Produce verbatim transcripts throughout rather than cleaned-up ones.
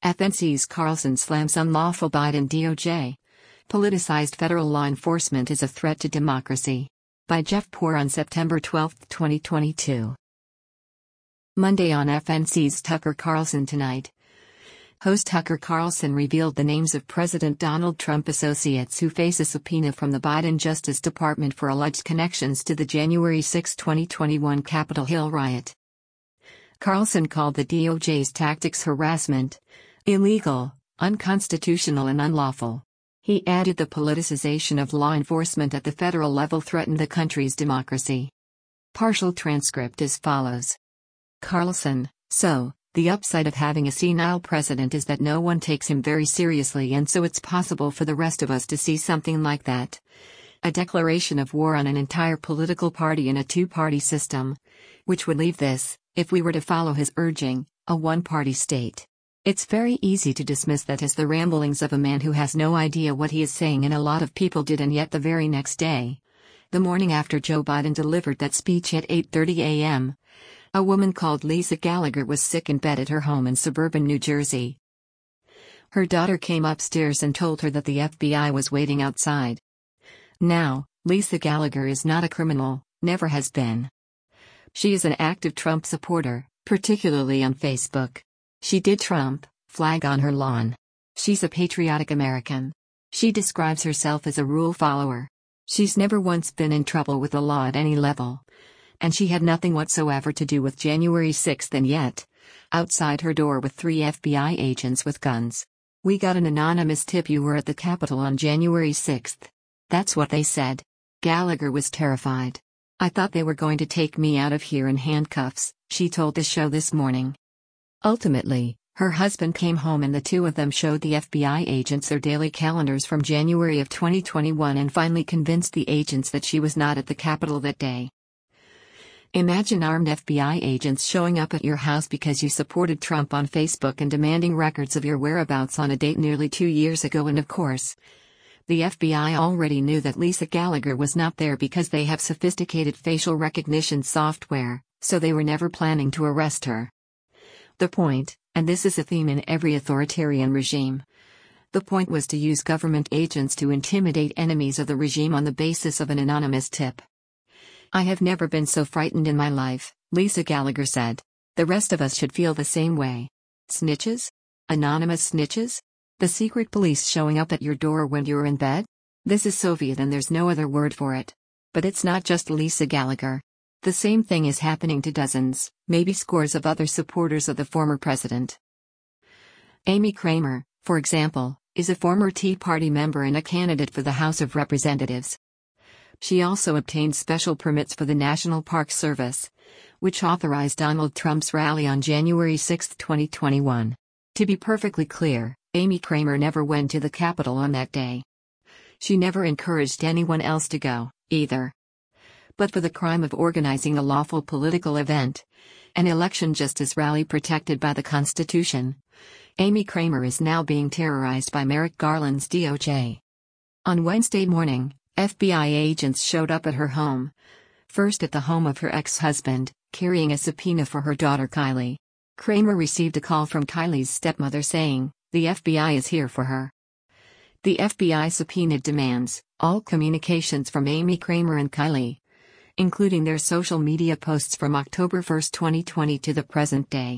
F N C's Carlson slams unlawful Biden D O J. Politicized federal law enforcement is a threat to democracy. By Jeff Poor on September twelfth, twenty twenty-two. Monday on F N C's Tucker Carlson Tonight. Host Tucker Carlson revealed the names of President Donald Trump associates who face a subpoena from the Biden Justice Department for alleged connections to the January sixth, twenty twenty-one Capitol Hill riot. Carlson called the D O J's tactics harassment, illegal, unconstitutional and unlawful. He added the politicization of law enforcement at the federal level threatened the country's democracy. Partial transcript as follows. Carlson, so, the upside of having a senile president is that no one takes him very seriously, and so it's possible for the rest of us to see something like that. A declaration of war on an entire political party in a two-party system, which would leave this, if we were to follow his urging, a one-party state. It's very easy to dismiss that as the ramblings of a man who has no idea what he is saying, and a lot of people did, and yet the very next day, the morning after Joe Biden delivered that speech at eight thirty a m, a woman called Lisa Gallagher was sick in bed at her home in suburban New Jersey. Her daughter came upstairs and told her that the F B I was waiting outside. Now, Lisa Gallagher is not a criminal, never has been. She is an active Trump supporter, particularly on Facebook. She did Trump flag on her lawn. She's a patriotic American. She describes herself as a rule follower. She's never once been in trouble with the law at any level. And she had nothing whatsoever to do with January sixth, and yet, outside her door with three F B I agents with guns. We got an anonymous tip you were at the Capitol on January sixth. That's what they said. Gallagher was terrified. I thought they were going to take me out of here in handcuffs, she told the show this morning. Ultimately, her husband came home and the two of them showed the F B I agents their daily calendars from January of twenty twenty-one and finally convinced the agents that she was not at the Capitol that day. Imagine armed F B I agents showing up at your house because you supported Trump on Facebook and demanding records of your whereabouts on a date nearly two years ago, and of course, the F B I already knew that Lisa Gallagher was not there because they have sophisticated facial recognition software, so they were never planning to arrest her. The point, and this is a theme in every authoritarian regime, the point was to use government agents to intimidate enemies of the regime on the basis of an anonymous tip. I have never been so frightened in my life, Lisa Gallagher said. The rest of us should feel the same way. Snitches? Anonymous snitches? The secret police showing up at your door when you're in bed? This is Soviet and there's no other word for it. But it's not just Lisa Gallagher. The same thing is happening to dozens, maybe scores of other supporters of the former president. Amy Kramer, for example, is a former Tea Party member and a candidate for the House of Representatives. She also obtained special permits for the National Park Service, which authorized Donald Trump's rally on January sixth, twenty twenty-one. To be perfectly clear, Amy Kramer never went to the Capitol on that day. She never encouraged anyone else to go, either. But for the crime of organizing a lawful political event, an election justice rally protected by the Constitution, Amy Kramer is now being terrorized by Merrick Garland's D O J. On Wednesday morning, F B I agents showed up at her home. First at the home of her ex-husband, carrying a subpoena for her daughter Kylie. Kramer received a call from Kylie's stepmother saying, the F B I is here for her. The F B I subpoenaed demands all communications from Amy Kramer and Kylie, including their social media posts from October first, twenty twenty to the present day.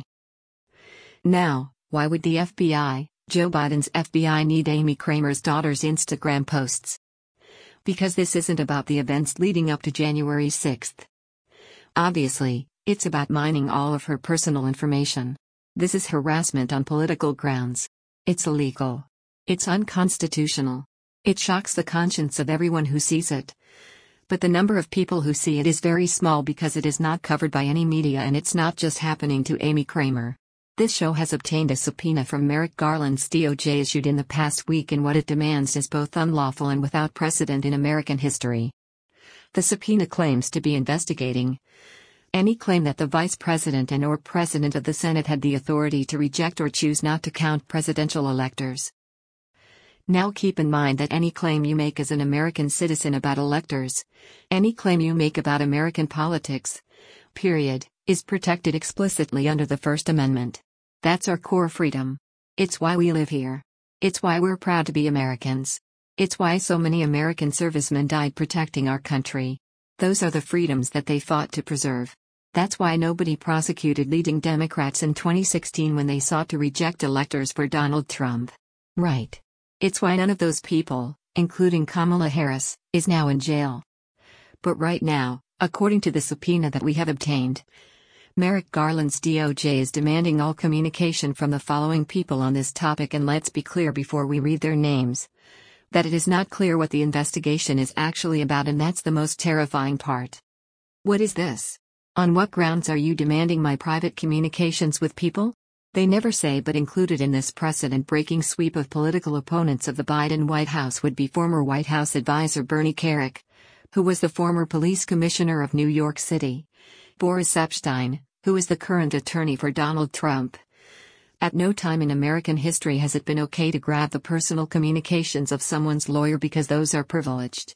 Now, why would the F B I, Joe Biden's F B I, need Amy Kramer's daughter's Instagram posts? Because this isn't about the events leading up to January sixth. Obviously, it's about mining all of her personal information. This is harassment on political grounds. It's illegal. It's unconstitutional. It shocks the conscience of everyone who sees it. But the number of people who see it is very small because it is not covered by any media, and it's not just happening to Amy Kramer. This show has obtained a subpoena from Merrick Garland's D O J issued in the past week, and what it demands is both unlawful and without precedent in American history. The subpoena claims to be investigating any claim that the Vice President and or President of the Senate had the authority to reject or choose not to count presidential electors. Now keep in mind that any claim you make as an American citizen about electors, any claim you make about American politics, period, is protected explicitly under the First Amendment. That's our core freedom. It's why we live here. It's why we're proud to be Americans. It's why so many American servicemen died protecting our country. Those are the freedoms that they fought to preserve. That's why nobody prosecuted leading Democrats in twenty sixteen when they sought to reject electors for Donald Trump. Right. It's why none of those people, including Kamala Harris, is now in jail. But right now, according to the subpoena that we have obtained, Merrick Garland's D O J is demanding all communication from the following people on this topic, and let's be clear before we read their names, that it is not clear what the investigation is actually about, and that's the most terrifying part. What is this? On what grounds are you demanding my private communications with people? They never say, but included in this precedent-breaking sweep of political opponents of the Biden White House would be former White House advisor Bernie Kerik, who was the former police commissioner of New York City, Boris Epshteyn, who is the current attorney for Donald Trump. At no time in American history has it been okay to grab the personal communications of someone's lawyer because those are privileged.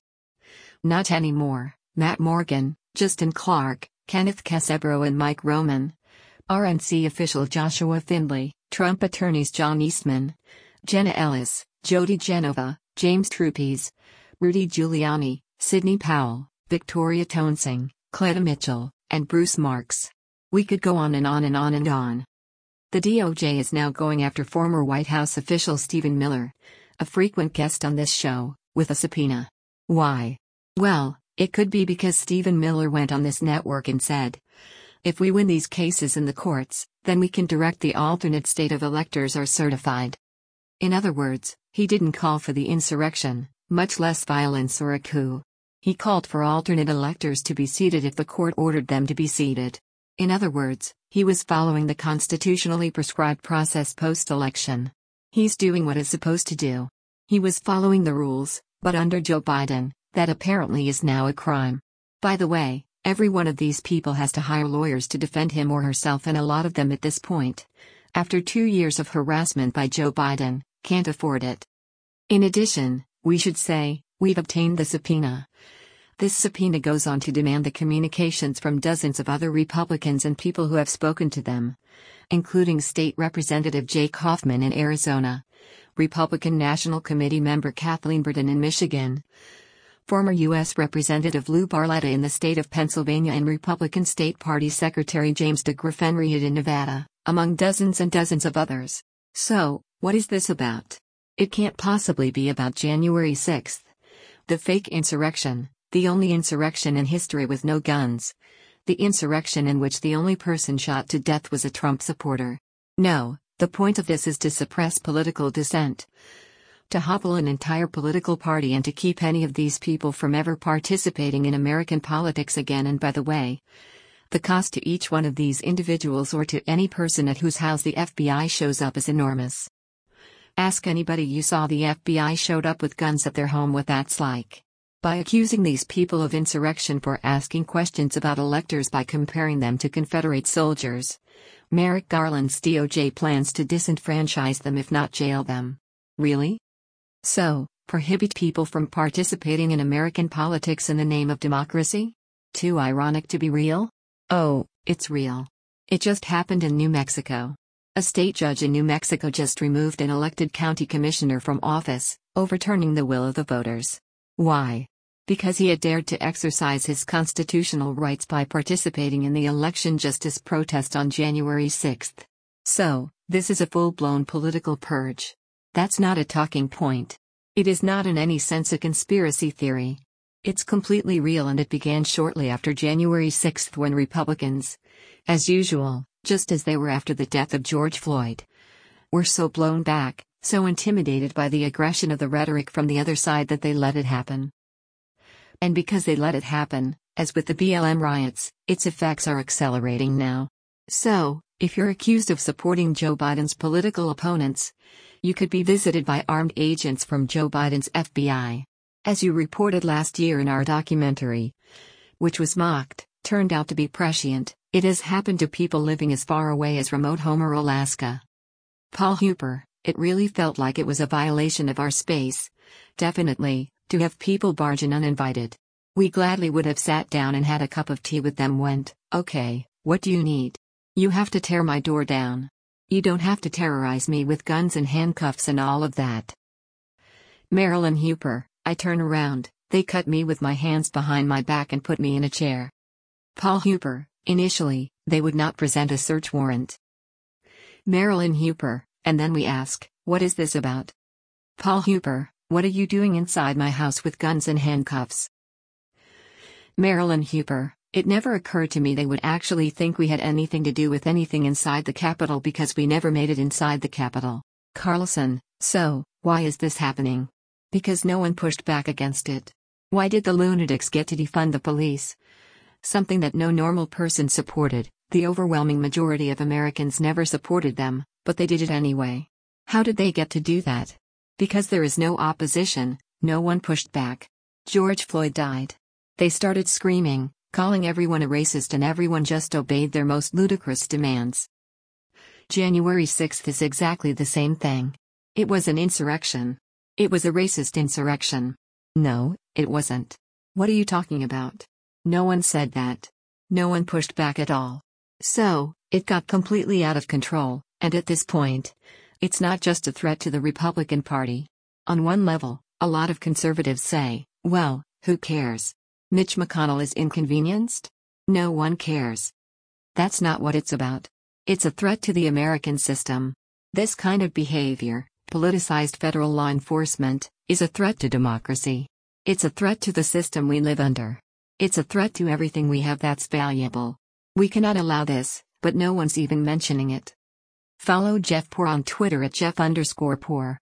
Not anymore. Matt Morgan, Justin Clark, Kenneth Casebro and Mike Roman, R N C official Joshua Findlay, Trump attorneys John Eastman, Jenna Ellis, Jody Genova, James Trupes, Rudy Giuliani, Sidney Powell, Victoria Toensing, Cleta Mitchell, and Bruce Marks. We could go on and on and on and on. The D O J is now going after former White House official Stephen Miller, a frequent guest on this show, with a subpoena. Why? Well, it could be because Stephen Miller went on this network and said, if we win these cases in the courts, then we can direct the alternate state of electors are certified. In other words, he didn't call for the insurrection, much less violence or a coup. He called for alternate electors to be seated if the court ordered them to be seated. In other words, he was following the constitutionally prescribed process post-election. He's doing what he's supposed to do. He was following the rules, but under Joe Biden, that apparently is now a crime. By the way, every one of these people has to hire lawyers to defend him or herself, and a lot of them at this point, after two years of harassment by Joe Biden, can't afford it. In addition, we should say, we've obtained the subpoena. This subpoena goes on to demand the communications from dozens of other Republicans and people who have spoken to them, including State Representative Jake Hoffman in Arizona, Republican National Committee member Kathleen Burton in Michigan, former U S Representative Lou Barletta in the state of Pennsylvania, and Republican State Party Secretary James DeGraffenreid in Nevada, among dozens and dozens of others. So, what is this about? It can't possibly be about January sixth. The fake insurrection, the only insurrection in history with no guns. The insurrection in which the only person shot to death was a Trump supporter. No, the point of this is to suppress political dissent, to hobble an entire political party, and to keep any of these people from ever participating in American politics again. And by the way, the cost to each one of these individuals or to any person at whose house the F B I shows up is enormous. Ask anybody you saw the F B I showed up with guns at their home what that's like. By accusing these people of insurrection for asking questions about electors by comparing them to Confederate soldiers, Merrick Garland's D O J plans to disenfranchise them if not jail them. Really? So, prohibit people from participating in American politics in the name of democracy? Too ironic to be real? Oh, it's real. It just happened in New Mexico. A state judge in New Mexico just removed an elected county commissioner from office, overturning the will of the voters. Why? Because he had dared to exercise his constitutional rights by participating in the election justice protest on January sixth. So, this is a full-blown political purge. That's not a talking point. It is not in any sense a conspiracy theory. It's completely real, and it began shortly after January sixth when Republicans, as usual, just as they were after the death of George Floyd, were so blown back, so intimidated by the aggression of the rhetoric from the other side that they let it happen. And because they let it happen, as with the B L M riots, its effects are accelerating now. So, if you're accused of supporting Joe Biden's political opponents, you could be visited by armed agents from Joe Biden's F B I. As you reported last year in our documentary, which was mocked, turned out to be prescient, it has happened to people living as far away as remote Homer, Alaska. Paul Hooper, it really felt like it was a violation of our space, definitely, to have people barge in uninvited. We gladly would have sat down and had a cup of tea with them. Went, okay, what do you need? You have to tear my door down. You don't have to terrorize me with guns and handcuffs and all of that. Marilyn Huper, I turn around, they cut me with my hands behind my back and put me in a chair. Paul Huper, initially, they would not present a search warrant. Marilyn Huper, and then we ask, what is this about? Paul Huper, what are you doing inside my house with guns and handcuffs? Marilyn Huper, it never occurred to me they would actually think we had anything to do with anything inside the Capitol because we never made it inside the Capitol. Carlson, so, why is this happening? Because no one pushed back against it. Why did the lunatics get to defund the police? Something that no normal person supported. The overwhelming majority of Americans never supported them, but they did it anyway. How did they get to do that? Because there is no opposition, no one pushed back. George Floyd died. They started screaming, calling everyone a racist, and everyone just obeyed their most ludicrous demands. January sixth is exactly the same thing. It was an insurrection. It was a racist insurrection. No, it wasn't. What are you talking about? No one said that. No one pushed back at all. So, it got completely out of control, and at this point, it's not just a threat to the Republican Party. On one level, a lot of conservatives say, well, who cares? Mitch McConnell is inconvenienced? No one cares. That's not what it's about. It's a threat to the American system. This kind of behavior, politicized federal law enforcement, is a threat to democracy. It's a threat to the system we live under. It's a threat to everything we have that's valuable. We cannot allow this, but no one's even mentioning it. Follow Jeff Poor on Twitter at Jeff underscore Poor.